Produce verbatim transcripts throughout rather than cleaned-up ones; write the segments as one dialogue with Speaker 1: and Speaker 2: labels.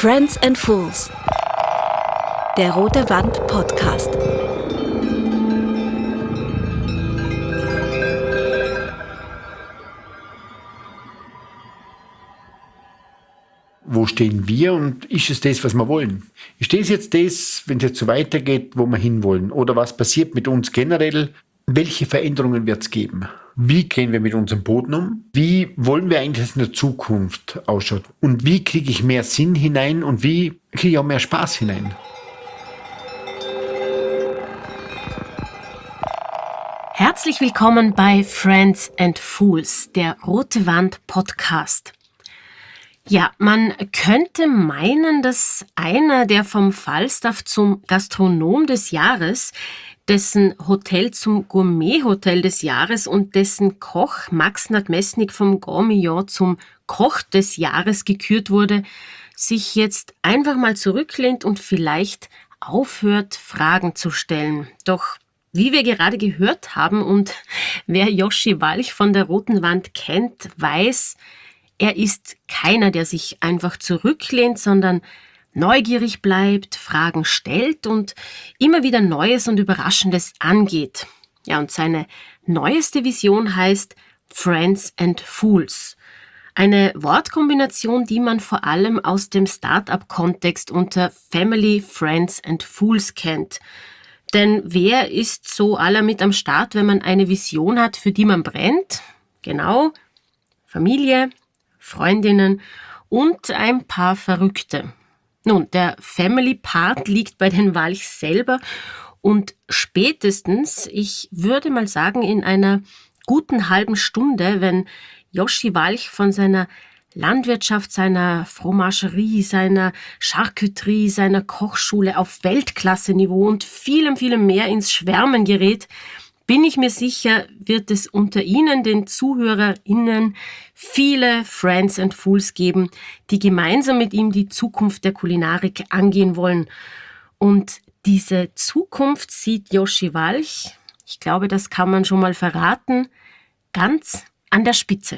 Speaker 1: Friends and Fools, der Rote Wand Podcast.
Speaker 2: Wo stehen wir und ist es das, was wir wollen? Ist das jetzt das, wenn es jetzt so weitergeht, wo wir hinwollen? Oder was passiert mit uns generell? Welche Veränderungen wird es geben? Wie gehen wir mit unserem Boden um? Wie wollen wir eigentlich, dass es in der Zukunft ausschaut? Und wie kriege ich mehr Sinn hinein und wie kriege ich auch mehr Spaß hinein?
Speaker 3: Herzlich willkommen bei Friends and Fools, der Rote Wand Podcast. Ja, man könnte meinen, dass einer, der vom Falstaff zum Gastronom des Jahres, dessen Hotel zum Gourmet-Hotel des Jahres und dessen Koch Max Nadmesnik vom Grand Millon zum Koch des Jahres gekürt wurde, sich jetzt einfach mal zurücklehnt und vielleicht aufhört, Fragen zu stellen. Doch wie wir gerade gehört haben und wer Joshi Walch von der Roten Wand kennt, weiß, er ist keiner, der sich einfach zurücklehnt, sondern neugierig bleibt, Fragen stellt und immer wieder Neues und Überraschendes angeht. Ja, und seine neueste Vision heißt Friends and Fools. Eine Wortkombination, die man vor allem aus dem Start-up-Kontext unter Family, Friends and Fools kennt. Denn wer ist so aller mit am Start, wenn man eine Vision hat, für die man brennt? Genau, Familie, Freundinnen und ein paar Verrückte. Nun, der Family-Part liegt bei den Walchs selber und spätestens, ich würde mal sagen, in einer guten halben Stunde, wenn Joshi Walch von seiner Landwirtschaft, seiner Fromagerie, seiner Charcuterie, seiner Kochschule auf Weltklasse-Niveau und vielem, vielem mehr ins Schwärmen gerät, bin ich mir sicher, wird es unter Ihnen, den ZuhörerInnen, viele Friends and Fools geben, die gemeinsam mit ihm die Zukunft der Kulinarik angehen wollen. Und diese Zukunft sieht Joshi Walch, ich glaube, das kann man schon mal verraten, ganz an der Spitze.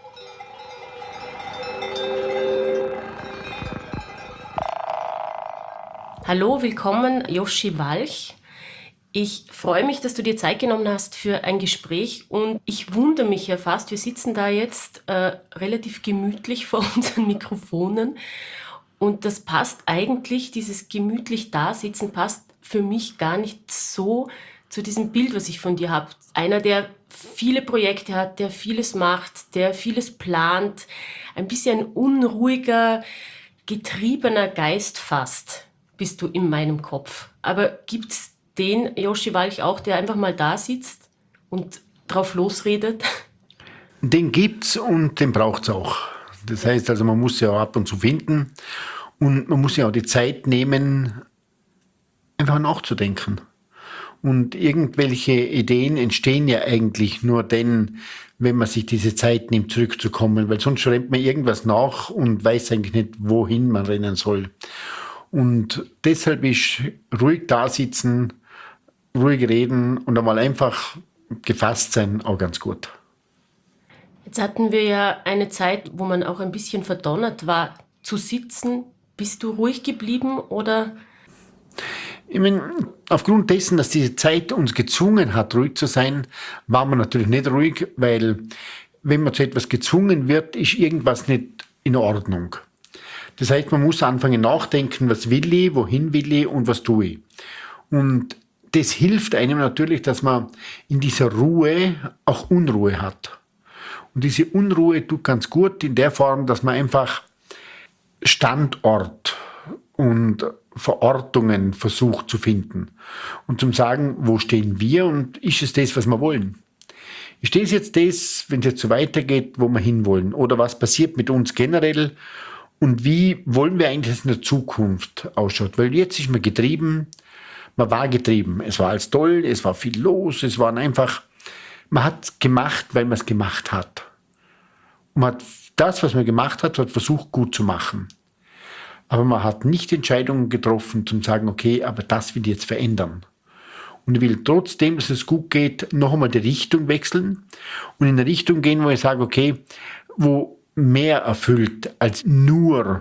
Speaker 3: Hallo, willkommen Joshi Walch. Ich freue mich, dass du dir Zeit genommen hast für ein Gespräch und ich wundere mich ja fast, wir sitzen da jetzt äh, relativ gemütlich vor unseren Mikrofonen und das passt eigentlich, dieses gemütlich Dasitzen passt für mich gar nicht so zu diesem Bild, was ich von dir habe. Einer, der viele Projekte hat, der vieles macht, der vieles plant, ein bisschen ein unruhiger, getriebener Geist fast, bist du in meinem Kopf. Aber gibt's den Joshi Walch auch, der einfach mal da sitzt und drauf losredet?
Speaker 2: Den gibt's und den braucht's auch. Das heißt also, man muss ja auch ab und zu finden und man muss ja auch die Zeit nehmen, einfach nachzudenken. Und irgendwelche Ideen entstehen ja eigentlich nur dann, wenn man sich diese Zeit nimmt, zurückzukommen, weil sonst rennt man irgendwas nach und weiß eigentlich nicht, wohin man rennen soll. Und deshalb ist ruhig da sitzen, ruhig reden und einmal einfach gefasst sein auch ganz gut.
Speaker 3: Jetzt hatten wir ja eine Zeit, wo man auch ein bisschen verdonnert war zu sitzen. Bist du ruhig geblieben oder?
Speaker 2: Ich meine, aufgrund dessen, dass diese Zeit uns gezwungen hat, ruhig zu sein, waren wir natürlich nicht ruhig, weil wenn man zu etwas gezwungen wird, ist irgendwas nicht in Ordnung. Das heißt, man muss anfangen nachdenken, was will ich, wohin will ich und was tue ich. Und das hilft einem natürlich, dass man in dieser Ruhe auch Unruhe hat. Und diese Unruhe tut ganz gut in der Form, dass man einfach Standort und Verortungen versucht zu finden. Und zum sagen, wo stehen wir und ist es das, was wir wollen? Ist das jetzt das, wenn es jetzt so weitergeht, wo wir hinwollen? Oder was passiert mit uns generell? Und wie wollen wir eigentlich, dass es in der Zukunft ausschaut? Weil jetzt ist man getrieben, man war getrieben. Es war alles toll, es war viel los, es waren einfach, man hat gemacht, weil man es gemacht hat. Und man hat das, was man gemacht hat, hat versucht gut zu machen. Aber man hat nicht Entscheidungen getroffen, zum sagen, okay, aber das will ich jetzt verändern. Und ich will trotzdem, dass es gut geht, noch einmal die Richtung wechseln und in eine Richtung gehen, wo ich sage, okay, wo mehr erfüllt als nur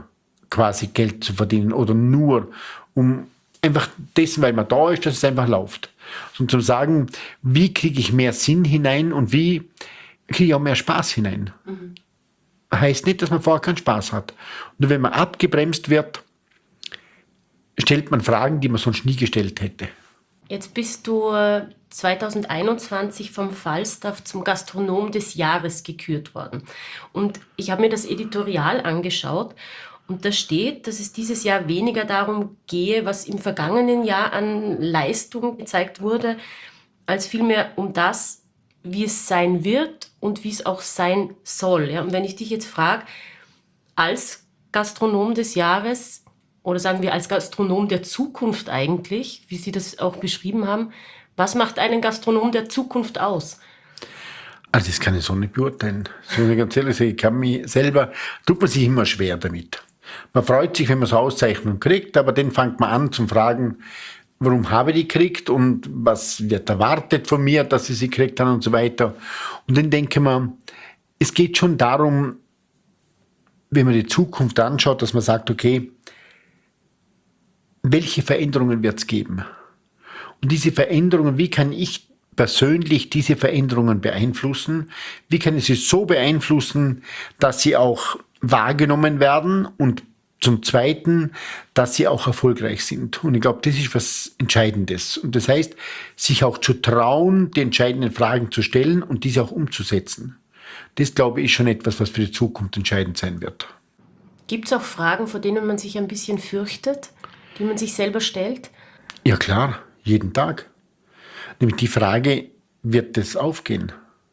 Speaker 2: quasi Geld zu verdienen oder nur um einfach dessen, weil man da ist, dass es einfach läuft. Und zu sagen, wie kriege ich mehr Sinn hinein und wie kriege ich auch mehr Spaß hinein. Mhm. Heißt nicht, dass man vorher keinen Spaß hat. Nur wenn man abgebremst wird, stellt man Fragen, die man sonst nie gestellt hätte.
Speaker 3: Jetzt bist du zwanzig einundzwanzig vom Falstaff zum Gastronom des Jahres gekürt worden. Und ich habe mir das Editorial angeschaut und da steht, dass es dieses Jahr weniger darum gehe, was im vergangenen Jahr an Leistung gezeigt wurde, als vielmehr um das, wie es sein wird und wie es auch sein soll. Ja, und wenn ich dich jetzt frage, als Gastronom des Jahres oder sagen wir als Gastronom der Zukunft eigentlich, wie Sie das auch beschrieben haben, was macht einen Gastronom der Zukunft aus?
Speaker 2: Also das kann ich so nicht beurteilen. So eine ganz ehrlich sagen, ich kann mich selber, tut man sich immer schwer damit. Man freut sich, wenn man so Auszeichnungen kriegt, aber dann fängt man an zu fragen, warum habe ich die gekriegt und was wird erwartet von mir, dass ich sie gekriegt habe und so weiter. Und dann denke man, es geht schon darum, wenn man die Zukunft anschaut, dass man sagt, okay, welche Veränderungen wird es geben? Und diese Veränderungen, wie kann ich persönlich diese Veränderungen beeinflussen? Wie kann ich sie so beeinflussen, dass sie auch wahrgenommen werden und zum Zweiten, dass sie auch erfolgreich sind. Und ich glaube, das ist was Entscheidendes. Und das heißt, sich auch zu trauen, die entscheidenden Fragen zu stellen und diese auch umzusetzen. Das, glaube ich, ist schon etwas, was für die Zukunft entscheidend sein wird.
Speaker 3: Gibt es auch Fragen, vor denen man sich ein bisschen fürchtet, die man sich selber stellt?
Speaker 2: Ja klar, jeden Tag. Nämlich die Frage, wird das aufgehen?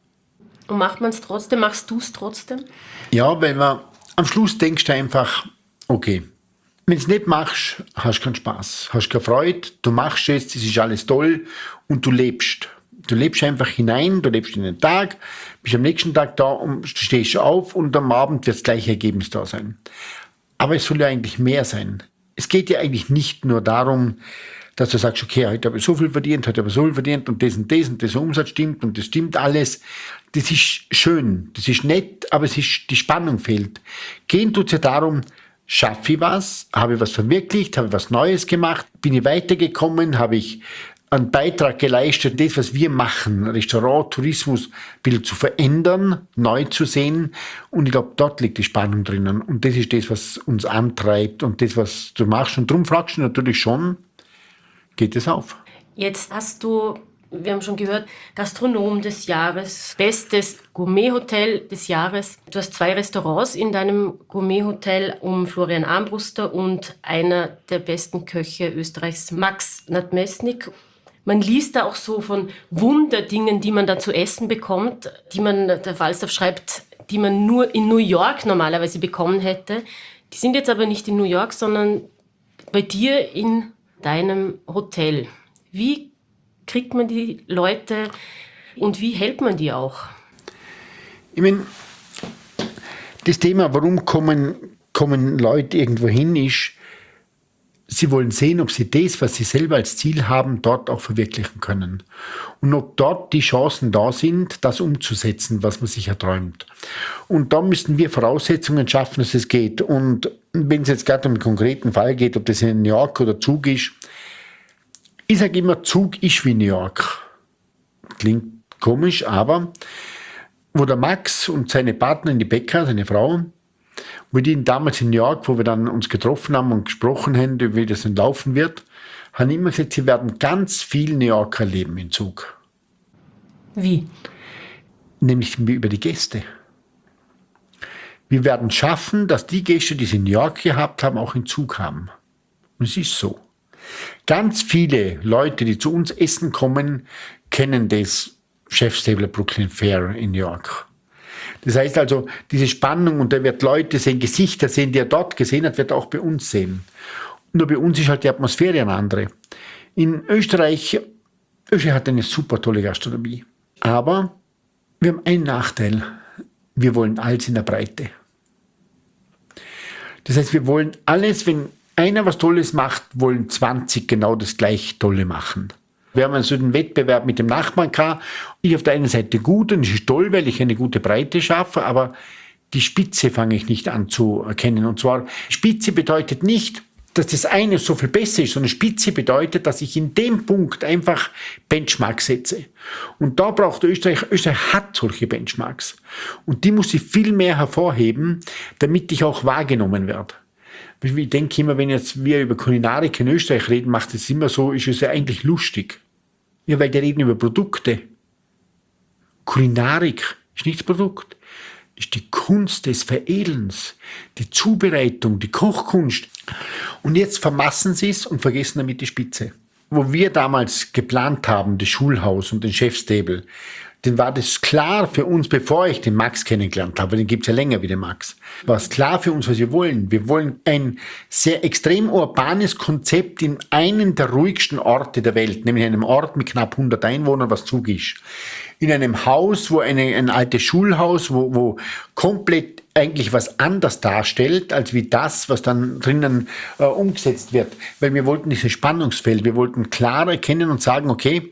Speaker 3: Und macht man es trotzdem? Machst du es trotzdem?
Speaker 2: Ja, weil man am Schluss denkst du einfach, okay, wenn du es nicht machst, hast du keinen Spaß, hast keine Freude, du machst es, das ist alles toll und du lebst. Du lebst einfach hinein, du lebst in den Tag, bist am nächsten Tag da und stehst auf und am Abend wird das gleiche Ergebnis da sein. Aber es soll ja eigentlich mehr sein. Es geht ja eigentlich nicht nur darum, dass du sagst, okay, heute habe ich so viel verdient, heute habe ich so viel verdient und das und das und das Umsatz stimmt und das stimmt alles. Das ist schön, das ist nett, aber es ist, die Spannung fehlt. Gehen tut es ja darum, schaffe ich was, habe ich was verwirklicht, habe ich was Neues gemacht, bin ich weitergekommen, habe ich einen Beitrag geleistet, das, was wir machen, Restaurant, Tourismus, ein bisschen zu verändern, neu zu sehen. Und ich glaube, dort liegt die Spannung drinnen. Und das ist das, was uns antreibt und das, was du machst. Und darum fragst du natürlich schon, geht es auf?
Speaker 3: Jetzt hast du, wir haben schon gehört, Gastronom des Jahres, bestes Gourmet-Hotel des Jahres. Du hast zwei Restaurants in deinem Gourmet-Hotel um Florian Armbruster und einer der besten Köche Österreichs, Max Nadmesnik. Man liest da auch so von Wunderdingen, die man da zu essen bekommt, die man, der Falstaff schreibt, die man nur in New York normalerweise bekommen hätte. Die sind jetzt aber nicht in New York, sondern bei dir in deinem Hotel. Wie kriegt man die Leute und wie hält man die auch?
Speaker 2: Ich meine, das Thema, warum kommen, kommen Leute irgendwo hin, ist, sie wollen sehen, ob sie das, was sie selber als Ziel haben, dort auch verwirklichen können. Und ob dort die Chancen da sind, das umzusetzen, was man sich erträumt. Und da müssen wir Voraussetzungen schaffen, dass es geht. Und wenn es jetzt gerade um einen konkreten Fall geht, ob das in New York oder Zug ist, ich sage immer, Zug ist wie New York. Klingt komisch, aber wo der Max und seine Partnerin, die Becca, seine Frau, wo die damals in New York, wo wir dann uns getroffen haben und gesprochen haben, wie das denn laufen wird, haben immer gesagt, sie werden ganz viel New Yorker erleben im Zug.
Speaker 3: Wie?
Speaker 2: Nämlich über die Gäste. Wir werden schaffen, dass die Gäste, die sie in New York gehabt haben, auch im Zug haben. Und es ist so. Ganz viele Leute, die zu uns essen kommen, kennen das Chef's Table Brooklyn Fair in New York. Das heißt also, diese Spannung, und da wird Leute sehen, Gesichter sehen, die er dort gesehen hat, wird er auch bei uns sehen. Nur bei uns ist halt die Atmosphäre eine andere. In Österreich, Österreich hat eine super tolle Gastronomie. Aber wir haben einen Nachteil. Wir wollen alles in der Breite. Das heißt, wir wollen alles, wenn einer was Tolles macht, wollen zwanzig genau das gleich Tolle machen. Wir haben also den Wettbewerb mit dem Nachbarn gehabt. Ich auf der einen Seite gut und es ist toll, weil ich eine gute Breite schaffe, aber die Spitze fange ich nicht an zu erkennen. Und zwar, Spitze bedeutet nicht, dass das eine so viel besser ist, sondern Spitze bedeutet, dass ich in dem Punkt einfach Benchmarks setze. Und da braucht Österreich, Österreich hat solche Benchmarks. Und die muss ich viel mehr hervorheben, damit ich auch wahrgenommen werde. Ich denke immer, wenn jetzt wir über Kulinarik in Österreich reden, macht es immer so, ist es ja eigentlich lustig. Ja, weil die reden über Produkte. Kulinarik ist nicht das Produkt. Das ist die Kunst des Veredelns, die Zubereitung, die Kochkunst. Und jetzt vermassen sie es und vergessen damit die Spitze. Wo wir damals geplant haben, das Schulhaus und den Chefstable, dann war das klar für uns, bevor ich den Max kennengelernt habe, den gibt es ja länger wie den Max, war es klar für uns, was wir wollen. Wir wollen ein sehr extrem urbanes Konzept in einem der ruhigsten Orte der Welt, nämlich einem Ort mit knapp hundert Einwohnern, was Zug ist. In einem Haus, wo eine, ein altes Schulhaus, wo, wo komplett eigentlich was anders darstellt, als wie das, was dann drinnen äh, umgesetzt wird. Weil wir wollten dieses Spannungsfeld, wir wollten klar erkennen und sagen, okay,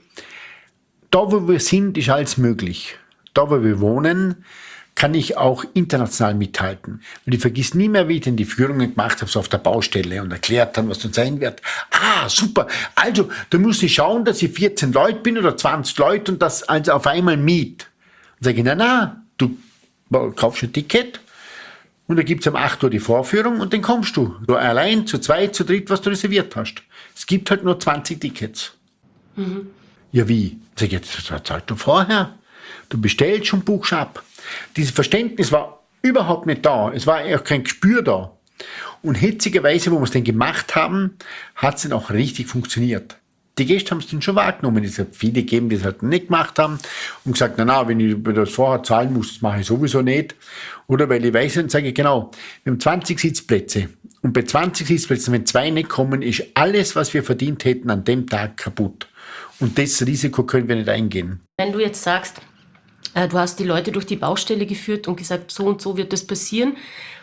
Speaker 2: da wo wir sind, ist alles möglich. Da wo wir wohnen, kann ich auch international mithalten. Und ich vergiss nie mehr, wie ich denn die Führungen gemacht habe, so auf der Baustelle und erklärt dann, was dann sein wird. Ah, super. Also, da muss ich schauen, dass ich vierzehn Leute bin oder zwanzig Leute und das also auf einmal miet. Und sage ich, na, na, du kaufst ein Ticket und da gibt's um acht Uhr die Vorführung und dann kommst du. Du allein, zu zweit, zu dritt, was du reserviert hast. Es gibt halt nur zwanzig Tickets. Mhm. Ja, wie? Sag ich, das zahlst du vorher. Du bestellst und buchst ab. Dieses Verständnis war überhaupt nicht da. Es war auch kein Gespür da. Und hitzigerweise, wo wir es dann gemacht haben, hat es dann auch richtig funktioniert. Die Gäste haben es dann schon wahrgenommen. Es hat viele gegeben, die es halt nicht gemacht haben und gesagt, na, na, wenn ich das vorher zahlen muss, das mache ich sowieso nicht. Oder weil ich weiß, dann sage ich, genau, wir haben zwanzig Sitzplätze. Und bei zwanzig Sitzplätzen, wenn zwei nicht kommen, ist alles, was wir verdient hätten, an dem Tag kaputt. Und das Risiko können wir nicht eingehen.
Speaker 3: Wenn du jetzt sagst, äh, du hast die Leute durch die Baustelle geführt und gesagt, so und so wird das passieren.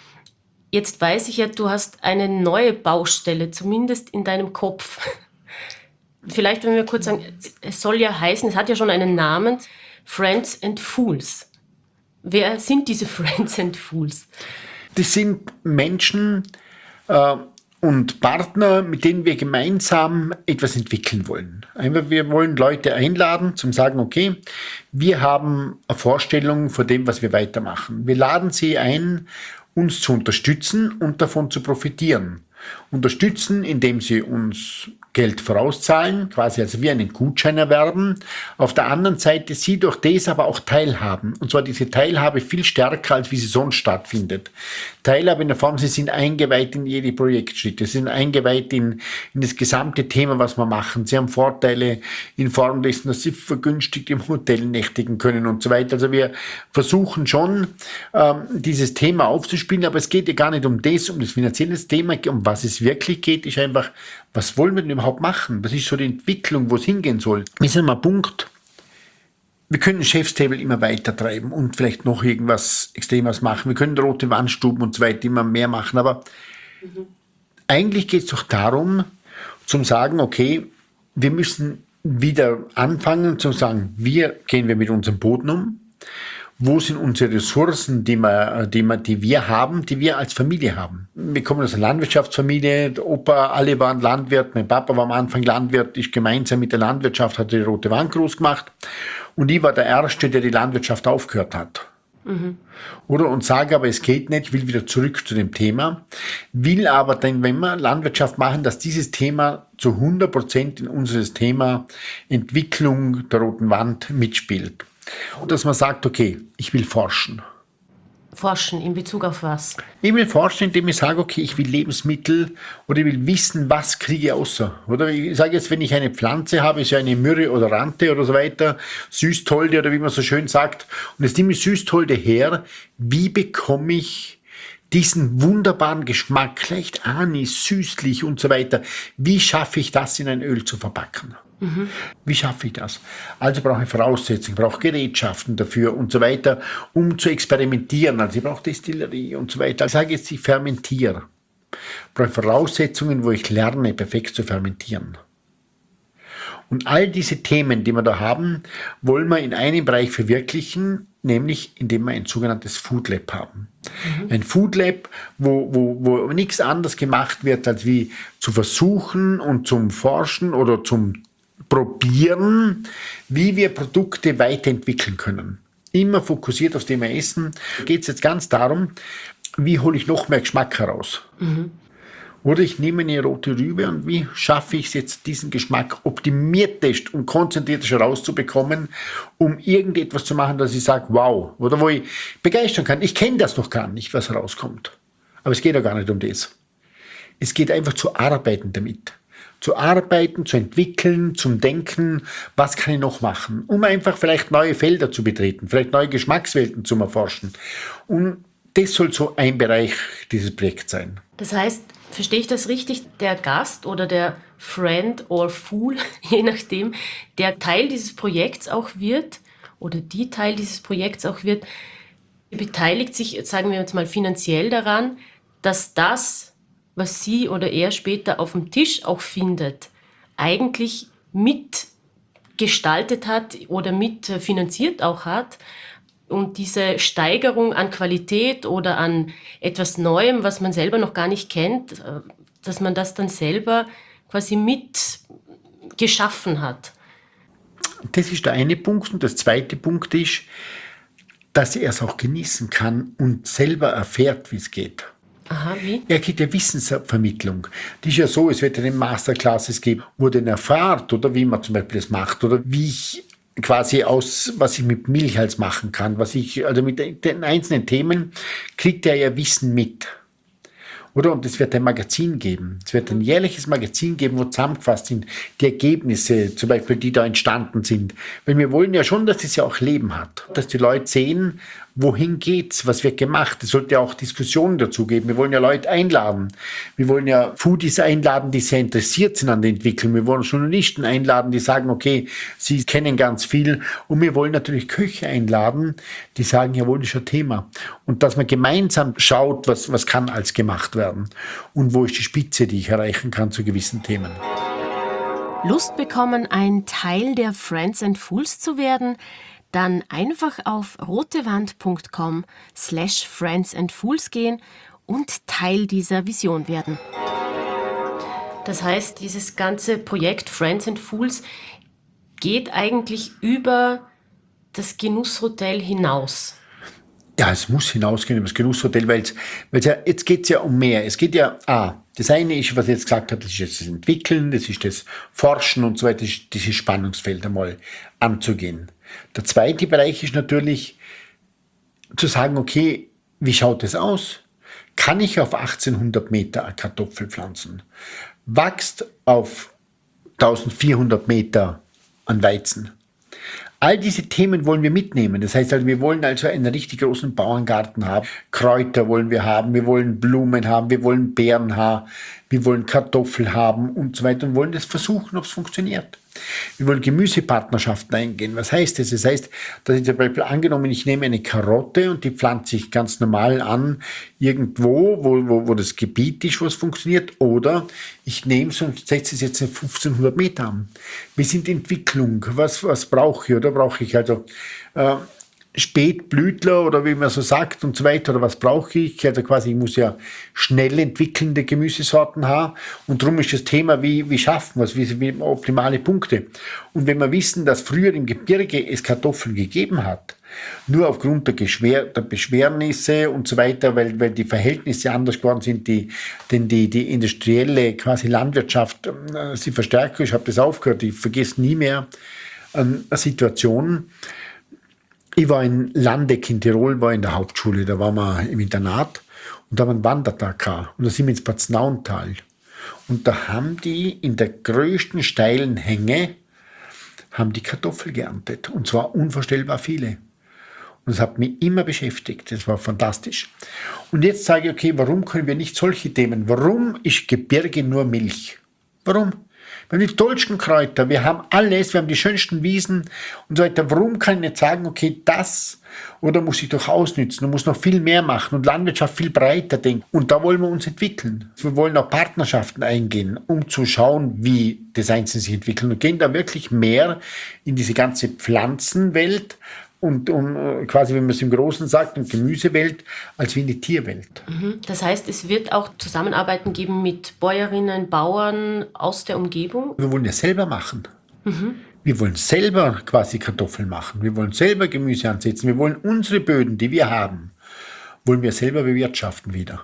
Speaker 3: Jetzt weiß ich ja, du hast eine neue Baustelle, zumindest in deinem Kopf. Vielleicht, wenn wir kurz sagen, es soll ja heißen, es hat ja schon einen Namen, Friends and Fools. Wer sind diese Friends and Fools?
Speaker 2: Das sind Menschen äh, und Partner, mit denen wir gemeinsam etwas entwickeln wollen. Einfach, wir wollen Leute einladen, zum sagen, okay, wir haben eine Vorstellung von dem, was wir weitermachen. Wir laden sie ein, uns zu unterstützen und davon zu profitieren. Unterstützen, indem sie uns Geld vorauszahlen, quasi also wie einen Gutschein erwerben. Auf der anderen Seite sie durch das aber auch teilhaben. Und zwar diese Teilhabe viel stärker, als wie sie sonst stattfindet. Teilhabe in der Form, sie sind eingeweiht in jede Projektschritte, sie sind eingeweiht in, in das gesamte Thema, was wir machen. Sie haben Vorteile in Form dessen, dass sie vergünstigt im Hotel nächtigen können und so weiter. Also wir versuchen schon, ähm, dieses Thema aufzuspielen, aber es geht ja gar nicht um das, um das finanzielle Thema. Um was es wirklich geht, ist einfach, was wollen wir denn überhaupt machen? Was ist so die Entwicklung, wo es hingehen soll? Wir sind mal Punkt. Wir können Chefstable immer weiter treiben und vielleicht noch irgendwas Extremes machen. Wir können rote Wandstuben und so weiter immer mehr machen. Aber mhm. eigentlich geht es doch darum, zum sagen, okay, wir müssen wieder anfangen, zu sagen, wie gehen wir mit unserem Boden um? Wo sind unsere Ressourcen, die wir, die wir, die wir haben, die wir als Familie haben? Wir kommen aus einer Landwirtschaftsfamilie. Der Opa, alle waren Landwirt. Mein Papa war am Anfang Landwirt. Ich gemeinsam mit der Landwirtschaft hatte die Rote Wand groß gemacht. Und ich war der Erste, der die Landwirtschaft aufgehört hat. Mhm. Oder und sage aber, es geht nicht, ich will wieder zurück zu dem Thema. Will aber dann, wenn wir Landwirtschaft machen, dass dieses Thema zu hundert Prozent in unseres Thema Entwicklung der Roten Wand mitspielt. Und dass man sagt, okay, ich will forschen.
Speaker 3: Forschen in Bezug auf was?
Speaker 2: Ich will forschen, indem ich sage, okay, ich will Lebensmittel oder ich will wissen, was kriege ich außer. Oder ich sage jetzt, wenn ich eine Pflanze habe, ist ja eine Myrrhe oder Rante oder so weiter, Süßtolde oder wie man so schön sagt, und jetzt nehme ich Süßtolde her, wie bekomme ich diesen wunderbaren Geschmack, leicht anis, süßlich und so weiter, wie schaffe ich das in ein Öl zu verpacken? Mhm. Wie schaffe ich das? Also brauche ich Voraussetzungen, ich brauche Gerätschaften dafür und so weiter, um zu experimentieren. Also ich brauche Destillerie und so weiter. Ich sage jetzt, ich fermentiere. Ich brauche Voraussetzungen, wo ich lerne, perfekt zu fermentieren. Und all diese Themen, die wir da haben, wollen wir in einem Bereich verwirklichen, nämlich indem wir ein sogenanntes Food Lab haben. Mhm. Ein Food Lab, wo, wo, wo nichts anderes gemacht wird, als wie zu versuchen und zum Forschen oder zum Probieren, wie wir Produkte weiterentwickeln können. Immer fokussiert aufs Thema Essen. Da geht es jetzt ganz darum, wie hole ich noch mehr Geschmack heraus? Mhm. Oder ich nehme eine rote Rübe und wie schaffe ich es jetzt, diesen Geschmack optimiertest und konzentriertest herauszubekommen, um irgendetwas zu machen, dass ich sage, wow, oder wo ich begeistern kann. Ich kenne das noch gar nicht, was herauskommt. Aber es geht ja gar nicht um das. Es geht einfach zu arbeiten damit. Zu arbeiten, zu entwickeln, zum Denken, was kann ich noch machen, um einfach vielleicht neue Felder zu betreten, vielleicht neue Geschmackswelten zu erforschen. Und das soll so ein Bereich dieses Projekts sein.
Speaker 3: Das heißt, verstehe ich das richtig, der Gast oder der Friend or Fool, je nachdem, der Teil dieses Projekts auch wird oder die Teil dieses Projekts auch wird, beteiligt sich, sagen wir jetzt mal, finanziell daran, dass das, was sie oder er später auf dem Tisch auch findet, eigentlich mitgestaltet hat oder mitfinanziert auch hat. Und diese Steigerung an Qualität oder an etwas Neuem, was man selber noch gar nicht kennt, dass man das dann selber quasi mit geschaffen hat.
Speaker 2: Das ist der eine Punkt. Und der zweite Punkt ist, dass er es auch genießen kann und selber erfährt, wie es geht.
Speaker 3: Aha, wie?
Speaker 2: Er geht ja Wissensvermittlung. Das ist ja so, es wird ja Masterclasses geben, wo er dann erfahrt, oder wie man zum Beispiel das macht, oder wie ich quasi aus, was ich mit Milchhals machen kann, was ich, also mit den einzelnen Themen kriegt er ja Wissen mit. Oder? Und es wird ein Magazin geben. Es wird ein jährliches Magazin geben, wo zusammengefasst sind die Ergebnisse, zum Beispiel, die da entstanden sind. Weil wir wollen ja schon, dass es ja auch Leben hat. Dass die Leute sehen, wohin geht's, was wird gemacht. Es sollte ja auch Diskussionen dazu geben. Wir wollen ja Leute einladen. Wir wollen ja Foodies einladen, die sehr interessiert sind an der Entwicklung. Wir wollen Journalisten einladen, die sagen, okay, sie kennen ganz viel. Und wir wollen natürlich Köche einladen, die sagen, jawohl, das ist ein Thema. Und dass man gemeinsam schaut, was, was kann als gemacht werden. Und wo ist die Spitze, die ich erreichen kann zu gewissen Themen.
Speaker 3: Lust bekommen, ein Teil der Friends and Fools zu werden? Dann einfach auf rotewand.com slash Friends and Fools gehen und Teil dieser Vision werden. Das heißt, dieses ganze Projekt Friends and Fools geht eigentlich über das Genusshotel hinaus.
Speaker 2: Ja, es muss hinausgehen über das Genusshotel, weil es ja, jetzt geht es ja um mehr. Es geht ja, ah, das eine ist, was ich jetzt gesagt habe, das ist das Entwickeln, das ist das Forschen und so weiter, das ist dieses Spannungsfeld einmal anzugehen. Der zweite Bereich ist natürlich zu sagen, okay, wie schaut es aus? Kann ich auf achtzehnhundert Meter eine Kartoffel pflanzen? Wächst auf eintausendvierhundert Meter an Weizen? All diese Themen wollen wir mitnehmen. Das heißt, also, wir wollen also einen richtig großen Bauerngarten haben. Kräuter wollen wir haben, wir wollen Blumen haben, wir wollen Beeren haben, wir wollen Kartoffeln haben und so weiter und wollen das versuchen, ob es funktioniert. Wir wollen Gemüsepartnerschaften eingehen. Was heißt das? Das heißt, dass ich zum Beispiel angenommen, ich nehme eine Karotte und die pflanze ich ganz normal an, irgendwo, wo, wo, wo das Gebiet ist, wo es funktioniert. Oder ich nehme es und setze es jetzt auf fünfzehnhundert Meter an. Wie sind die Entwicklung? Was, was brauche ich? Oder brauche ich also äh, Spätblütler oder wie man so sagt und so weiter, oder was brauche ich? Also quasi, ich muss ja schnell entwickelnde Gemüsesorten haben und darum ist das Thema, wie, wie schaffen wir es, wie, wie optimale Punkte. Und wenn wir wissen, dass früher im Gebirge es Kartoffeln gegeben hat, nur aufgrund der, Geschwer, der Beschwernisse und so weiter, weil, weil die Verhältnisse anders geworden sind, die, denn die, die industrielle quasi Landwirtschaft, äh, sie verstärkt, ich habe das aufgehört, ich vergesse nie mehr äh, eine Situation. Ich war in Landeck in Tirol, war in der Hauptschule, da waren wir im Internat und da haben wir einen Wandertag gehabt. Und da sind wir ins Paznauntal. Und da haben die in der größten steilen Hänge haben die Kartoffel geerntet. Und zwar unvorstellbar viele. Und das hat mich immer beschäftigt. Das war fantastisch. Und jetzt sage ich, okay, warum können wir nicht solche Themen? Warum ist Gebirge nur Milch? Warum? Wir haben die tollsten Kräuter, wir haben alles, wir haben die schönsten Wiesen und so weiter. Warum kann ich nicht sagen, okay, das oder muss ich doch ausnützen und muss noch viel mehr machen und Landwirtschaft viel breiter denken. Und da wollen wir uns entwickeln. Wir wollen auch Partnerschaften eingehen, um zu schauen, wie das Einzelne sich entwickelt und gehen da wirklich mehr in diese ganze Pflanzenwelt und, und quasi, wenn man es im Großen sagt, in Gemüsewelt, als wie in die Tierwelt.
Speaker 3: Das heißt, es wird auch Zusammenarbeiten geben mit Bäuerinnen, Bauern aus der Umgebung?
Speaker 2: Wir wollen ja selber machen. Mhm. Wir wollen selber quasi Kartoffeln machen. Wir wollen selber Gemüse ansetzen. Wir wollen unsere Böden, die wir haben, wollen wir selber bewirtschaften wieder.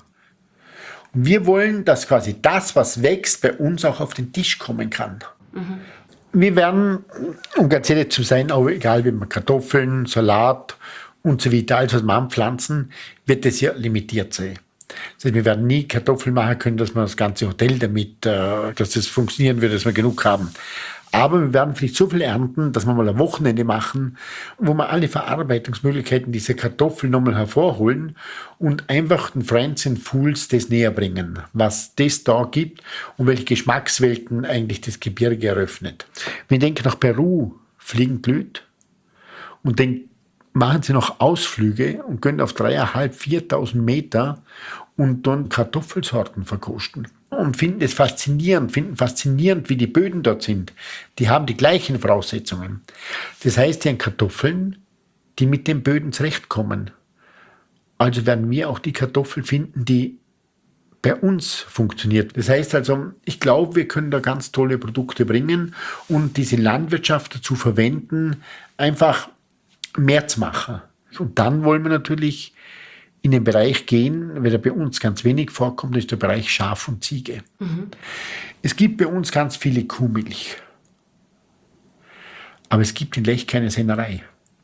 Speaker 2: Und wir wollen, dass quasi das, was wächst, bei uns auch auf den Tisch kommen kann. Mhm. Wir werden, um ganz ehrlich zu sein, auch egal wie man Kartoffeln, Salat und so weiter, alles was wir anpflanzen, wird das ja limitiert sein. Das heißt, wir werden nie Kartoffeln machen können, dass wir das ganze Hotel damit, äh, dass das funktionieren wird, dass wir genug haben. Aber wir werden vielleicht so viel ernten, dass wir mal ein Wochenende machen, wo wir alle Verarbeitungsmöglichkeiten dieser Kartoffeln nochmal hervorholen und einfach den Friends and Fools das näher bringen, was das da gibt und welche Geschmackswelten eigentlich das Gebirge eröffnet. Wenn ich denke, nach Peru fliegen die Leute und dann machen sie noch Ausflüge und gehen auf dreitausendfünfhundert, viertausend Meter und dann Kartoffelsorten verkosten. Und finden es faszinierend, finden faszinierend, wie die Böden dort sind. Die haben die gleichen Voraussetzungen. Das heißt, die haben Kartoffeln, die mit den Böden zurechtkommen. Also werden wir auch die Kartoffeln finden, die bei uns funktioniert. Das heißt also, ich glaube, wir können da ganz tolle Produkte bringen und diese Landwirtschaft dazu verwenden, einfach mehr zu machen. Und dann wollen wir natürlich in den Bereich gehen, weil der bei uns ganz wenig vorkommt, das ist der Bereich Schaf und Ziege. Mhm. Es gibt bei uns ganz viele Kuhmilch. Aber es gibt in Lech keine Sennerei.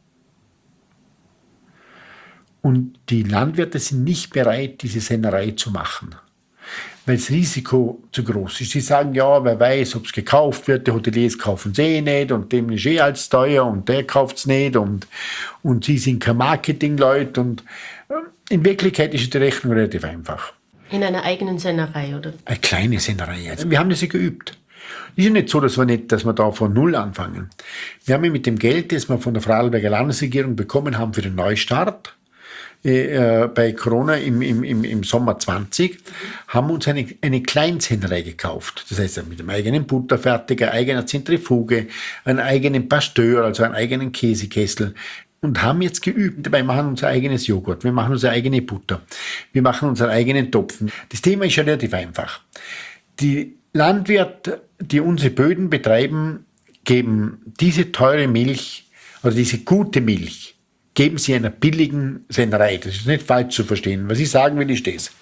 Speaker 2: Und die Landwirte sind nicht bereit, diese Sennerei zu machen, weil das Risiko zu groß ist. Sie sagen, ja, wer weiß, ob es gekauft wird, die Hoteliers kaufen es eh nicht und dem ist eh alles teuer und der kauft es nicht und, und sie sind kein Marketingleute. Und in Wirklichkeit ist die Rechnung relativ einfach.
Speaker 3: In einer eigenen Sennerei, oder?
Speaker 2: Eine kleine Sennerei. Also wir haben das ja geübt. Es ist ja nicht so, dass wir, nicht, dass wir da von Null anfangen. Wir haben ja mit dem Geld, das wir von der Vorarlberger Landesregierung bekommen haben für den Neustart, äh, bei Corona im, im, im, im Sommer zwanzig, haben wir uns eine, eine Kleinsennerei gekauft. Das heißt, mit einem eigenen Butterfertiger, eigener Zentrifuge, einen eigenen Pasteur, also einen eigenen Käsekessel. Und haben jetzt geübt. Dabei machen wir unser eigenes Joghurt, wir machen unsere eigene Butter, wir machen unseren eigenen Topfen. Das Thema ist ja relativ einfach. Die Landwirte, die unsere Böden betreiben, geben diese teure Milch oder diese gute Milch, geben sie einer billigen Sennerei. Das ist nicht falsch zu verstehen. Was ich sagen will, ist das.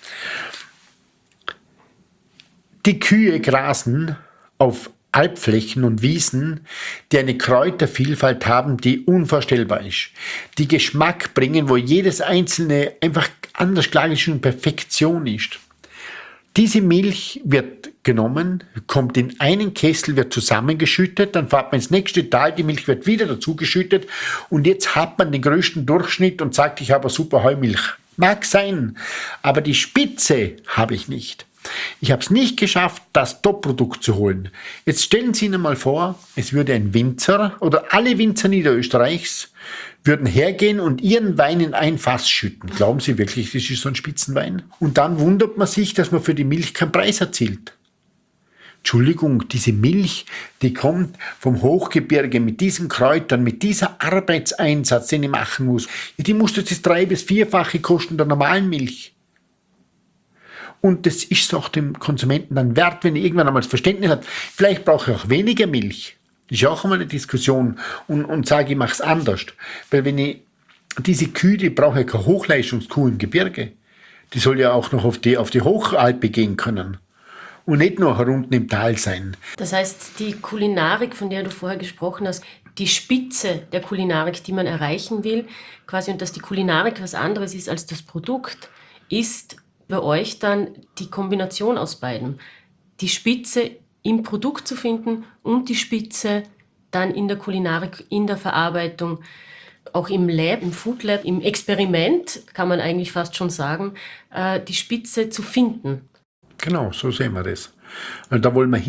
Speaker 2: Die Kühe grasen auf Alpflächen und Wiesen, die eine Kräutervielfalt haben, die unvorstellbar ist. Die Geschmack bringen, wo jedes einzelne einfach anders klar ist und Perfektion ist. Diese Milch wird genommen, kommt in einen Kessel, wird zusammengeschüttet, dann fährt man ins nächste Tal, die Milch wird wieder dazugeschüttet und jetzt hat man den größten Durchschnitt und sagt, ich habe eine super Heumilch. Mag sein, aber die Spitze habe ich nicht. Ich habe es nicht geschafft, das Top-Produkt zu holen. Jetzt stellen Sie Ihnen mal vor, es würde ein Winzer oder alle Winzer Niederösterreichs würden hergehen und ihren Wein in ein Fass schütten. Glauben Sie wirklich, das ist so ein Spitzenwein? Und dann wundert man sich, dass man für die Milch keinen Preis erzielt. Entschuldigung, diese Milch, die kommt vom Hochgebirge mit diesen Kräutern, mit dieser Arbeitseinsatz, den ich machen muss. Die muss jetzt das drei- bis vierfache kosten der normalen Milch. Und das ist auch dem Konsumenten dann wert, wenn er irgendwann einmal das Verständnis hat. Vielleicht brauche ich auch weniger Milch. Das ist auch einmal eine Diskussion. Und, und sage, ich mache es anders. Weil wenn ich diese Kühe, die brauche ich keine Hochleistungskuh im Gebirge. Die soll ja auch noch auf die, auf die Hochalpe gehen können. Und nicht nur unten im Tal sein.
Speaker 3: Das heißt, die Kulinarik, von der du vorher gesprochen hast, die Spitze der Kulinarik, die man erreichen will, quasi, und dass die Kulinarik was anderes ist als das Produkt, ist bei euch dann die Kombination aus beiden. Die Spitze im Produkt zu finden und die Spitze dann in der Kulinarik, in der Verarbeitung, auch im Lab, im Food Lab, im Experiment, kann man eigentlich fast schon sagen, die Spitze zu finden.
Speaker 2: Genau, so sehen wir das. Und da wollen wir hin.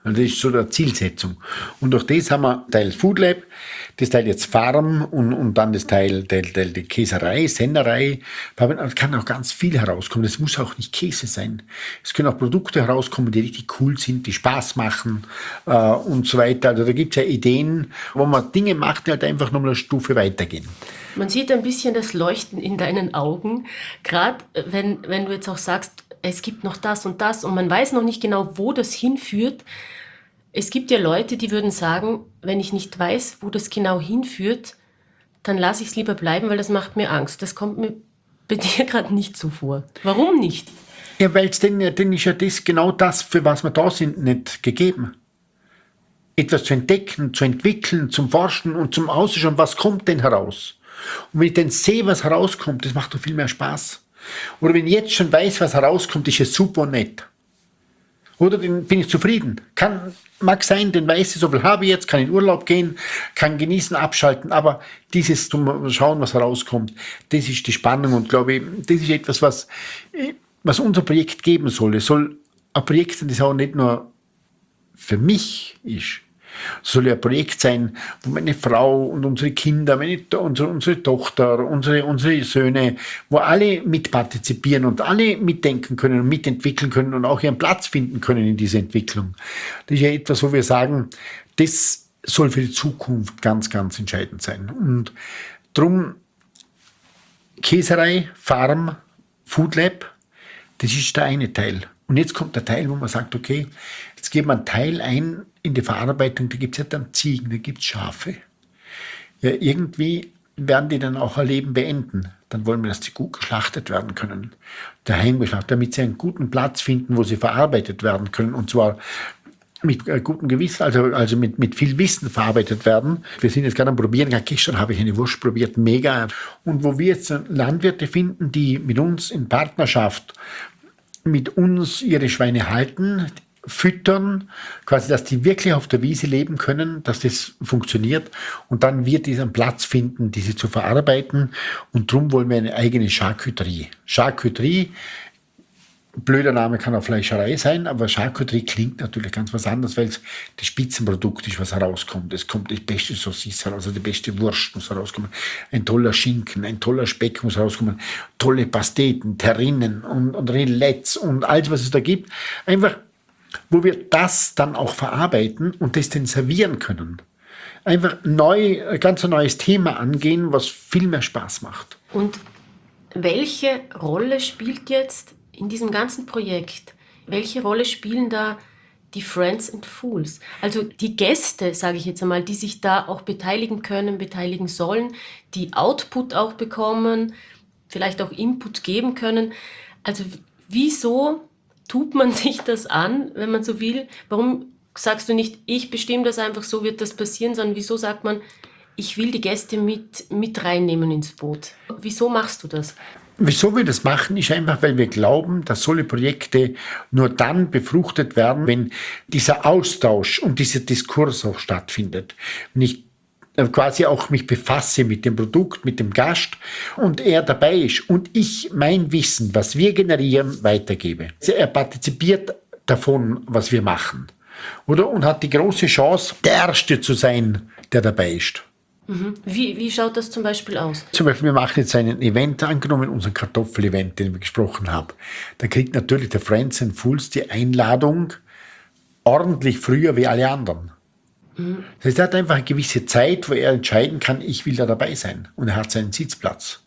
Speaker 2: Also das ist so die Zielsetzung. Und durch das haben wir Teil Food Lab, das Teil jetzt Farm und, und dann das Teil, Teil, Teil die Käserei, Sennerei. Da kann auch ganz viel herauskommen. Das muss auch nicht Käse sein. Es können auch Produkte herauskommen, die richtig cool sind, die Spaß machen äh, und so weiter. Also da gibt es ja Ideen, wo man Dinge macht, die halt einfach nochmal eine Stufe weitergehen.
Speaker 3: Man sieht ein bisschen das Leuchten in deinen Augen, gerade wenn, wenn du jetzt auch sagst, es gibt noch das und das und man weiß noch nicht genau, wo das hinführt. Es gibt ja Leute, die würden sagen, wenn ich nicht weiß, wo das genau hinführt, dann lasse ich es lieber bleiben, weil das macht mir Angst. Das kommt mir bei dir gerade nicht so vor. Warum nicht?
Speaker 2: Ja, weil es denn, denn ist ja das genau das, für was wir da sind, nicht gegeben. Etwas zu entdecken, zu entwickeln, zum Forschen und zum Ausschauen, was kommt denn heraus? Und wenn ich dann sehe, was herauskommt, das macht doch viel mehr Spaß. Oder wenn ich jetzt schon weiß, was herauskommt, ist es super und nett. Oder dann bin ich zufrieden. Kann, mag sein, dann weiß ich, so viel habe ich jetzt, kann in Urlaub gehen, kann genießen, abschalten, aber dieses zum Schauen, was herauskommt, das ist die Spannung und glaube ich, das ist etwas, was, was unser Projekt geben soll. Es soll ein Projekt sein, das auch nicht nur für mich ist. Es soll ja ein Projekt sein, wo meine Frau und unsere Kinder, meine, unsere, unsere Tochter, unsere, unsere Söhne, wo alle mitpartizipieren und alle mitdenken können und mitentwickeln können und auch ihren Platz finden können in dieser Entwicklung. Das ist ja etwas, wo wir sagen, das soll für die Zukunft ganz, ganz entscheidend sein. Und darum Käserei, Farm, Food Lab, das ist der eine Teil. Und jetzt kommt der Teil, wo man sagt, okay, jetzt geben wir einen Teil ein in die Verarbeitung, da gibt es ja dann Ziegen, da gibt es Schafe. Ja, irgendwie werden die dann auch ihr Leben beenden. Dann wollen wir, dass sie gut geschlachtet werden können, daheim geschlachtet, damit sie einen guten Platz finden, wo sie verarbeitet werden können. Und zwar mit äh, gutem Gewissen, also, also mit, mit viel Wissen verarbeitet werden. Wir sind jetzt gerade am Probieren, gerade gestern habe ich eine Wurst probiert, mega. Und wo wir jetzt Landwirte finden, die mit uns in Partnerschaft mit uns ihre Schweine halten, füttern, quasi, dass die wirklich auf der Wiese leben können, dass das funktioniert und dann wird es einen Platz finden, diese zu verarbeiten und darum wollen wir eine eigene Charcuterie. Charcuterie, blöder Name kann auch Fleischerei sein, aber Charcuterie klingt natürlich ganz was anderes, weil es das Spitzenprodukt ist, was herauskommt. Es kommt die beste Saucisse heraus, also die beste Wurst muss herauskommen, ein toller Schinken, ein toller Speck muss herauskommen, tolle Pasteten, Terrinen und, und Rillettes und alles, was es da gibt. Einfach, wo wir das dann auch verarbeiten und das dann servieren können. Einfach neu, ganz ein neues Thema angehen, was viel mehr Spaß macht.
Speaker 3: Und welche Rolle spielt jetzt in diesem ganzen Projekt, welche Rolle spielen da die Friends and Fools? Also die Gäste, sage ich jetzt einmal, die sich da auch beteiligen können, beteiligen sollen, die Output auch bekommen, vielleicht auch Input geben können. Also wieso tut man sich das an, wenn man so will? Warum sagst du nicht, ich bestimme das einfach, so wird das passieren, sondern wieso sagt man, ich will die Gäste mit, mit reinnehmen ins Boot? Wieso machst du das?
Speaker 2: Wieso wir das machen, ist einfach, weil wir glauben, dass solche Projekte nur dann befruchtet werden, wenn dieser Austausch und dieser Diskurs auch stattfindet. Wenn ich quasi auch mich befasse mit dem Produkt, mit dem Gast und er dabei ist und ich mein Wissen, was wir generieren, weitergebe. Er partizipiert davon, was wir machen. Oder? Und hat die große Chance, der Erste zu sein, der dabei ist.
Speaker 3: Mhm. Wie, wie schaut das zum Beispiel aus?
Speaker 2: Zum Beispiel, wir machen jetzt ein Event, angenommen unser Kartoffel-Event, den wir gesprochen haben. Da kriegt natürlich der Friends and Fools die Einladung ordentlich früher wie alle anderen. Mhm. Das heißt, er hat einfach eine gewisse Zeit, wo er entscheiden kann, ich will da dabei sein. Und er hat seinen Sitzplatz.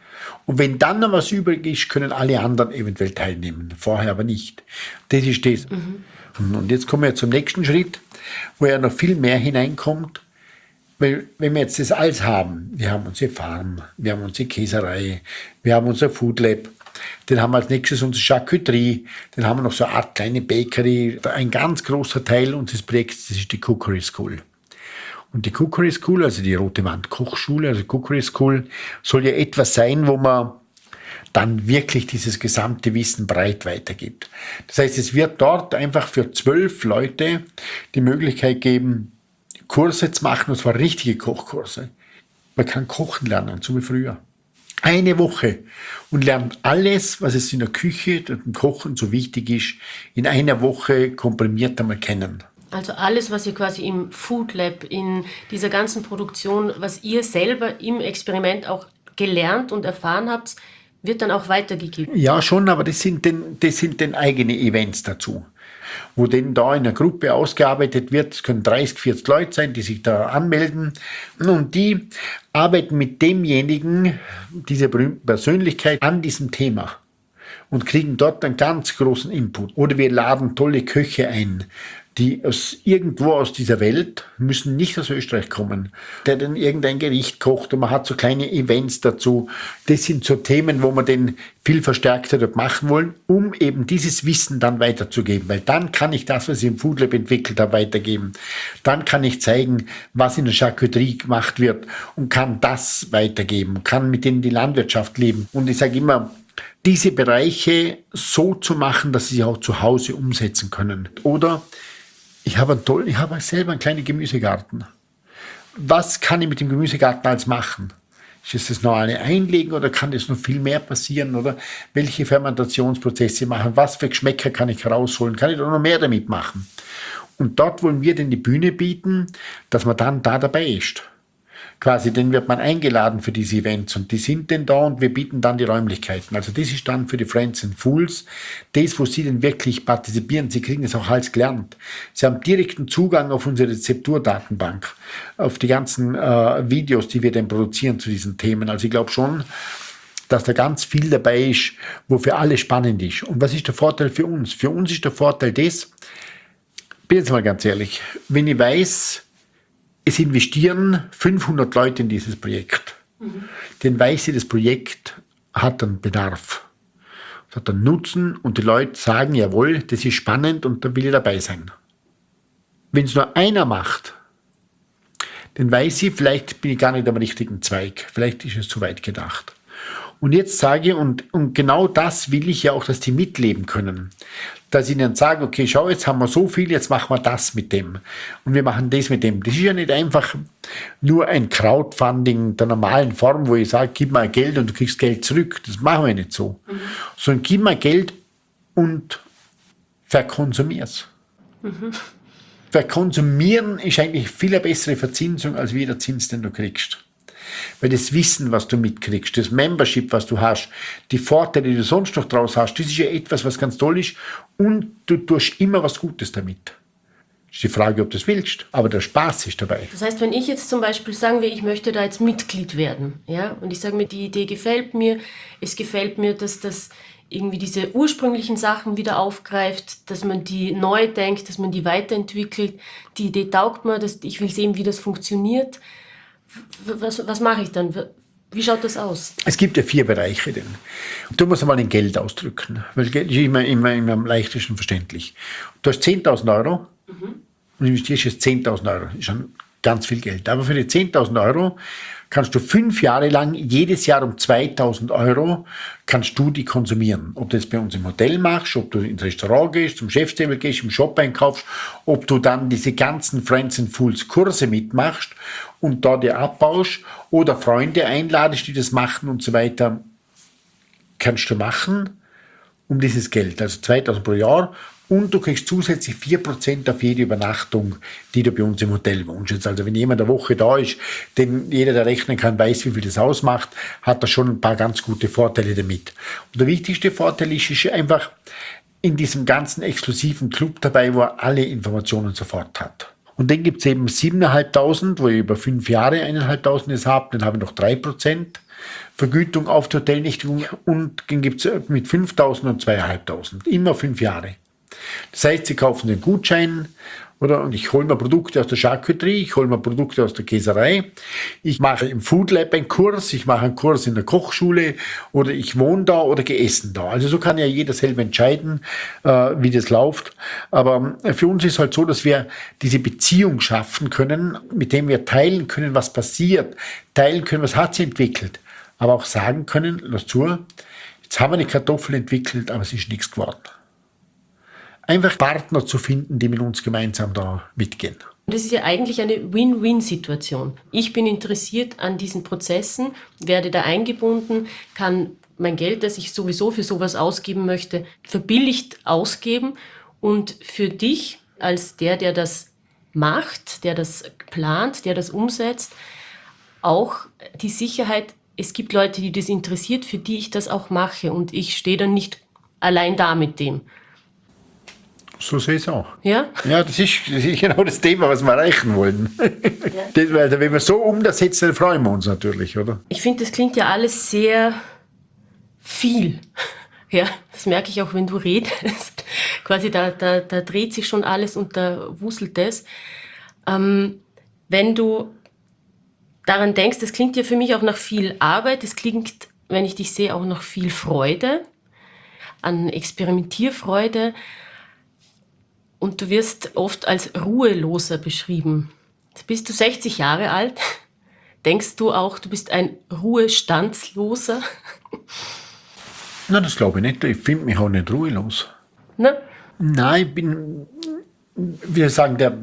Speaker 2: Und wenn dann noch was übrig ist, können alle anderen eventuell teilnehmen. Vorher aber nicht. Das ist das. Mhm. Und jetzt kommen wir zum nächsten Schritt, wo er noch viel mehr hineinkommt. Weil, wenn wir jetzt das alles haben, wir haben unsere Farm, wir haben unsere Käserei, wir haben unser Food Lab, dann haben wir als nächstes unsere Charcuterie, dann haben wir noch so eine Art kleine Bakery. Ein ganz großer Teil unseres Projekts, das ist die Cookery School. Und die Cookery School, also die Rote Wand Kochschule, also Cookery School, soll ja etwas sein, wo man dann wirklich dieses gesamte Wissen breit weitergibt. Das heißt, es wird dort einfach für zwölf Leute die Möglichkeit geben, Kurse zu machen, und zwar richtige Kochkurse. Man kann kochen lernen, so wie früher. Eine Woche und lernt alles, was es in der Küche, dem Kochen so wichtig ist, in einer Woche komprimiert einmal kennen.
Speaker 3: Also alles, was ihr quasi im Food Lab, in dieser ganzen Produktion, was ihr selber im Experiment auch gelernt und erfahren habt, wird dann auch weitergegeben?
Speaker 2: Ja, schon, aber das sind dann, das sind dann eigene Events dazu, wo denn da in einer Gruppe ausgearbeitet wird. Es können dreißig, vierzig Leute sein, die sich da anmelden. Und die arbeiten mit demjenigen, dieser berühmten Persönlichkeit, an diesem Thema und kriegen dort einen ganz großen Input. Oder wir laden tolle Köche ein, die aus irgendwo aus dieser Welt, müssen nicht aus Österreich kommen, der dann irgendein Gericht kocht und man hat so kleine Events dazu. Das sind so Themen, wo wir den viel verstärkter dort machen wollen, um eben dieses Wissen dann weiterzugeben. Weil dann kann ich das, was ich im Food Lab entwickelt habe, weitergeben. Dann kann ich zeigen, was in der Charcuterie gemacht wird und kann das weitergeben, kann mit denen die Landwirtschaft leben. Und ich sage immer, diese Bereiche so zu machen, dass sie sich auch zu Hause umsetzen können. Oder ich habe, einen toll, ich habe selber einen kleinen Gemüsegarten. Was kann ich mit dem Gemüsegarten alles machen? Ist es das normale Einlegen oder kann das noch viel mehr passieren? Oder welche Fermentationsprozesse machen? Was für Geschmäcker kann ich herausholen? Kann ich da noch mehr damit machen? Und dort wollen wir denn die Bühne bieten, dass man dann da dabei ist. Quasi, dann wird man eingeladen für diese Events und die sind denn da und wir bieten dann die Räumlichkeiten. Also das ist dann für die Friends and Fools das, wo sie denn wirklich partizipieren. Sie kriegen es auch alles gelernt. Sie haben direkten Zugang auf unsere Rezepturdatenbank, auf die ganzen äh, Videos, die wir dann produzieren zu diesen Themen. Also ich glaube schon, dass da ganz viel dabei ist, wo für alle spannend ist. Und was ist der Vorteil für uns? Für uns ist der Vorteil das, bin jetzt mal ganz ehrlich, wenn ich weiß, es investieren fünfhundert Leute in dieses Projekt. Mhm. Dann weiß ich, das Projekt hat einen Bedarf. Es hat einen Nutzen und die Leute sagen, jawohl, das ist spannend und da will ich dabei sein. Wenn es nur einer macht, dann weiß ich, vielleicht bin ich gar nicht am richtigen Zweig. Vielleicht ist es zu weit gedacht. Und jetzt sage ich, und, und genau das will ich ja auch, dass die mitleben können. Dass ich ihnen sage, okay, schau, jetzt haben wir so viel, jetzt machen wir das mit dem. Und wir machen das mit dem. Das ist ja nicht einfach nur ein Crowdfunding der normalen Form, wo ich sage, gib mal Geld und du kriegst Geld zurück. Das machen wir nicht so. Mhm. Sondern gib mal Geld und verkonsumier's. Mhm. Verkonsumieren ist eigentlich viel eine bessere Verzinsung als wie der Zins, den du kriegst. Weil das Wissen, was du mitkriegst, das Membership, was du hast, die Vorteile, die du sonst noch draus hast, das ist ja etwas, was ganz toll ist und du tust immer was Gutes damit. Das ist die Frage, ob du das willst, aber der Spaß ist dabei.
Speaker 3: Das heißt, wenn ich jetzt zum Beispiel sagen will, ich möchte da jetzt Mitglied werden, ja, und ich sage mir, die Idee gefällt mir, es gefällt mir, dass das irgendwie diese ursprünglichen Sachen wieder aufgreift, dass man die neu denkt, dass man die weiterentwickelt, die Idee taugt mir, dass ich will sehen, wie das funktioniert. Was, was mache ich dann? Wie schaut das aus?
Speaker 2: Es gibt ja vier Bereiche. Denn. Du musst einmal in Geld ausdrücken, weil Geld ist immer, immer, immer am leichtesten verständlich. Du hast zehntausend Euro mhm. und investierst jetzt zehntausend Euro. Das ist schon ganz viel Geld. Aber für die zehntausend Euro kannst du fünf Jahre lang, jedes Jahr um zweitausend Euro, kannst du die konsumieren. Ob du das bei uns im Hotel machst, ob du ins Restaurant gehst, zum Chefstable gehst, im Shop einkaufst, ob du dann diese ganzen Friends and Fools Kurse mitmachst und da dir abbaust oder Freunde einladest, die das machen und so weiter, kannst du machen um dieses Geld. Also zweitausend pro Jahr. Und du kriegst zusätzlich vier Prozent auf jede Übernachtung, die du bei uns im Hotel wohnst. Also wenn jemand eine Woche da ist, denn jeder, der rechnen kann, weiß, wie viel das ausmacht, hat da schon ein paar ganz gute Vorteile damit. Und der wichtigste Vorteil ist, ist einfach in diesem ganzen exklusiven Club dabei, wo er alle Informationen sofort hat. Und dann gibt es eben siebentausendfünfhundert, wo ich über fünf Jahre eintausendfünfhundert habe, dann habe ich noch drei Prozent Vergütung auf die Hotelnächtigung und dann gibt es mit fünftausend und zweitausendfünfhundert, immer fünf Jahre. Das heißt, sie kaufen den Gutschein oder, und ich hole mir Produkte aus der Charcuterie, ich hole mir Produkte aus der Käserei, ich mache im Food Lab einen Kurs, ich mache einen Kurs in der Kochschule oder ich wohne da oder gehe essen da. Also so kann ja jeder selber entscheiden, äh, wie das läuft. Aber für uns ist halt so, dass wir diese Beziehung schaffen können, mit dem wir teilen können, was passiert, teilen können, was hat sie entwickelt, aber auch sagen können, lass zu, jetzt haben wir eine Kartoffel entwickelt, aber es ist nichts geworden. Einfach Partner zu finden, die mit uns gemeinsam da mitgehen.
Speaker 3: Das ist ja eigentlich eine Win-Win-Situation. Ich bin interessiert an diesen Prozessen, werde da eingebunden, kann mein Geld, das ich sowieso für sowas ausgeben möchte, verbilligt ausgeben. Und für dich als der, der das macht, der das plant, der das umsetzt, auch die Sicherheit, es gibt Leute, die das interessiert, für die ich das auch mache und ich stehe dann nicht allein da mit dem.
Speaker 2: So sehe ich es auch.
Speaker 3: Ja?
Speaker 2: Ja, das ist, das ist genau das Thema, was wir erreichen wollen. Ja. Das, weil, wenn wir so umsetzen, dann freuen wir uns natürlich, oder?
Speaker 3: Ich finde, das klingt ja alles sehr viel. Ja, das merke ich auch, wenn du redest. Quasi, da, da, da dreht sich schon alles und da wuselt es. Ähm, wenn du daran denkst, das klingt ja für mich auch nach viel Arbeit, das klingt, wenn ich dich sehe, auch nach viel Freude, an Experimentierfreude. Und du wirst oft als Ruheloser beschrieben. Jetzt bist du sechzig Jahre alt. Denkst du auch, du bist ein Ruhestandsloser?
Speaker 2: Nein, das glaube ich nicht. Ich finde mich auch nicht ruhelos.
Speaker 3: Ne?
Speaker 2: Nein, ich bin, wir sagen, der,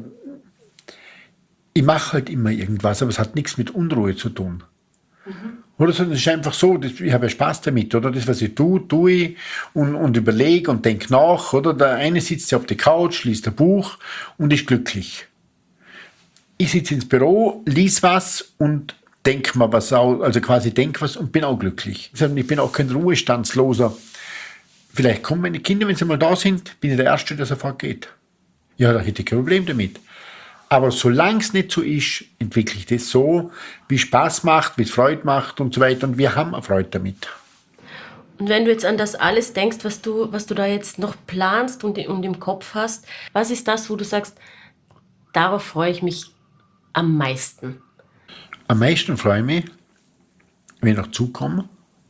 Speaker 2: ich mache halt immer irgendwas, aber es hat nichts mit Unruhe zu tun. Mhm. Oder so, das ist einfach so, das, ich habe ja Spaß damit, oder? Das, was ich tue, tue ich und, und überlege und denke nach, oder? Der eine sitzt ja auf der Couch, liest ein Buch und ist glücklich. Ich sitze ins Büro, lies was und denke mir was aus, also quasi denke was und bin auch glücklich. Ich bin auch kein Ruhestandsloser. Vielleicht kommen meine Kinder, wenn sie mal da sind, bin ich der Erste, der sofort geht. Ja, da hätte ich kein Problem damit. Aber solange es nicht so ist, entwickle ich das so, wie es Spaß macht, wie es Freude macht und so weiter. Und wir haben eine Freude damit.
Speaker 3: Und wenn du jetzt an das alles denkst, was du, was du da jetzt noch planst und, und im Kopf hast, was ist das, wo du sagst, darauf freue ich mich am meisten?
Speaker 2: Am meisten freue ich mich, wenn ich noch zukomme,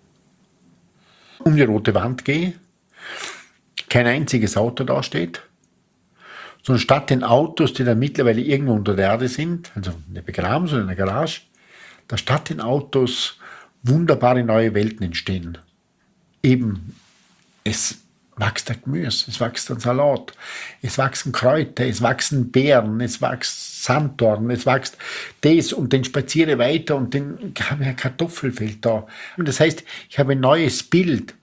Speaker 2: um die rote Wand gehe, kein einziges Auto da steht, sondern statt den Autos, die dann mittlerweile irgendwo unter der Erde sind, also nicht begraben, sondern in der Garage, da statt den Autos wunderbare neue Welten entstehen. Eben, es wächst ein Gemüse, es wächst ein Salat, es wachsen Kräuter, es wachsen Beeren, es wächst Sanddorn, es wächst das und dann spaziere ich weiter und dann habe ich ein Kartoffelfeld da. Und das heißt, ich habe ein neues Bild.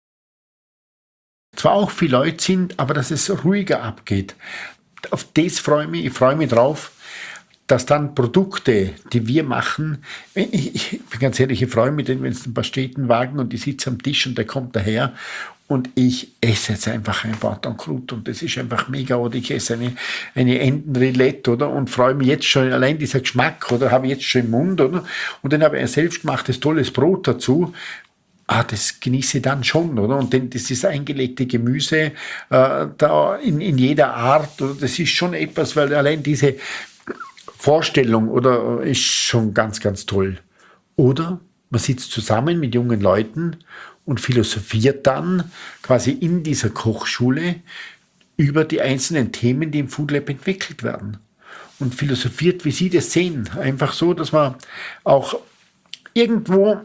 Speaker 2: Zwar auch viele Leute sind, aber dass es ruhiger abgeht. Auf das freue ich mich. Ich freue mich drauf, dass dann Produkte, die wir machen, ich, ich bin ganz ehrlich, ich freue mich, wenn es ein paar Städtenwagen und ich sitze am Tisch und der kommt daher und ich esse jetzt einfach ein Bauernkrut und das ist einfach mega, oder ich esse eine, eine Entenrillette, oder, und freue mich jetzt schon, allein dieser Geschmack, oder, habe ich jetzt schon im Mund, oder, und dann habe ich ein selbstgemachtes, tolles Brot dazu. Ah, das genieße ich dann schon, oder? Und dann, das ist eingelegte Gemüse äh, da in, in jeder Art, oder? Das ist schon etwas, weil allein diese Vorstellung, oder, ist schon ganz, ganz toll. Oder man sitzt zusammen mit jungen Leuten und philosophiert dann quasi in dieser Kochschule über die einzelnen Themen, die im Food Lab entwickelt werden. Und philosophiert, wie sie das sehen. Einfach so, dass man auch irgendwo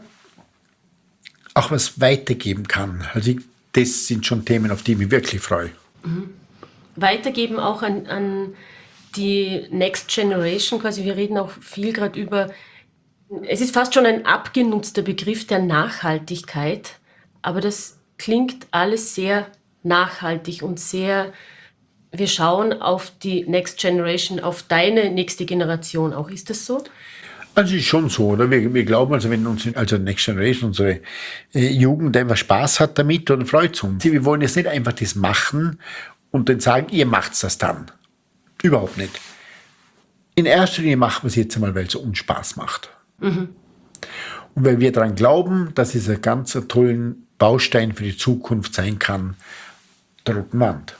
Speaker 2: auch was weitergeben kann. Also ich, das sind schon Themen, auf die ich mich wirklich freue.
Speaker 3: Mhm. Weitergeben auch an, an die Next Generation, quasi wir reden auch viel gerade über, es ist fast schon ein abgenutzter Begriff der Nachhaltigkeit, aber das klingt alles sehr nachhaltig und sehr, wir schauen auf die Next Generation, auf deine nächste Generation auch. Ist das so?
Speaker 2: Also ist schon so, oder? Wir, wir glauben, also wenn uns, also Next Generation, unsere äh, Jugend einfach Spaß hat damit und freut sich uns. Wir wollen jetzt nicht einfach das machen und dann sagen, ihr macht's das dann. Überhaupt nicht. In erster Linie machen wir es jetzt einmal, weil es uns Spaß macht. Mhm. Und weil wir daran glauben, dass es ein ganz toller Baustein für die Zukunft sein kann, der roten Wand.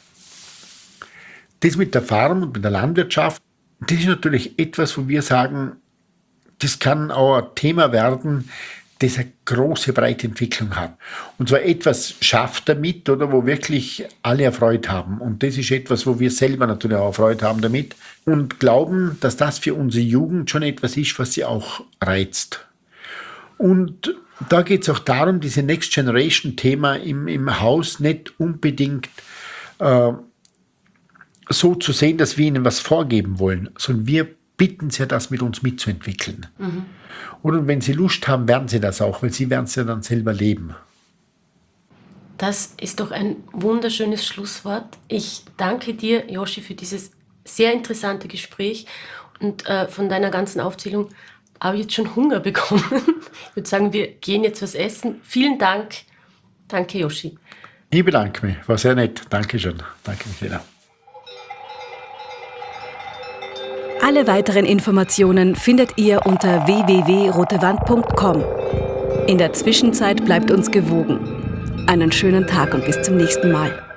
Speaker 2: Das mit der Farm und mit der Landwirtschaft, das ist natürlich etwas, wo wir sagen, das kann auch ein Thema werden, das eine große, breite Entwicklung hat. Und zwar etwas schafft damit, oder, wo wirklich alle Erfreut haben. Und das ist etwas, wo wir selber natürlich auch Erfreut haben damit. Und glauben, dass das für unsere Jugend schon etwas ist, was sie auch reizt. Und da geht es auch darum, diese Next Generation-Thema im, im Haus nicht unbedingt äh, so zu sehen, dass wir ihnen was vorgeben wollen, sondern wir bitten sie ja, das mit uns mitzuentwickeln. Mhm. Und wenn sie Lust haben, werden sie das auch, weil sie werden es ja dann selber leben.
Speaker 3: Das ist doch ein wunderschönes Schlusswort. Ich danke dir, Joshi, für dieses sehr interessante Gespräch. Und äh, von deiner ganzen Aufzählung habe ich jetzt schon Hunger bekommen. Ich würde sagen, wir gehen jetzt was essen. Vielen Dank. Danke, Joshi.
Speaker 2: Ich bedanke mich. War sehr nett. Dankeschön. Danke, Michaela.
Speaker 1: Alle weiteren Informationen findet ihr unter w w w punkt rotewand punkt com. In der Zwischenzeit bleibt uns gewogen. Einen schönen Tag und bis zum nächsten Mal.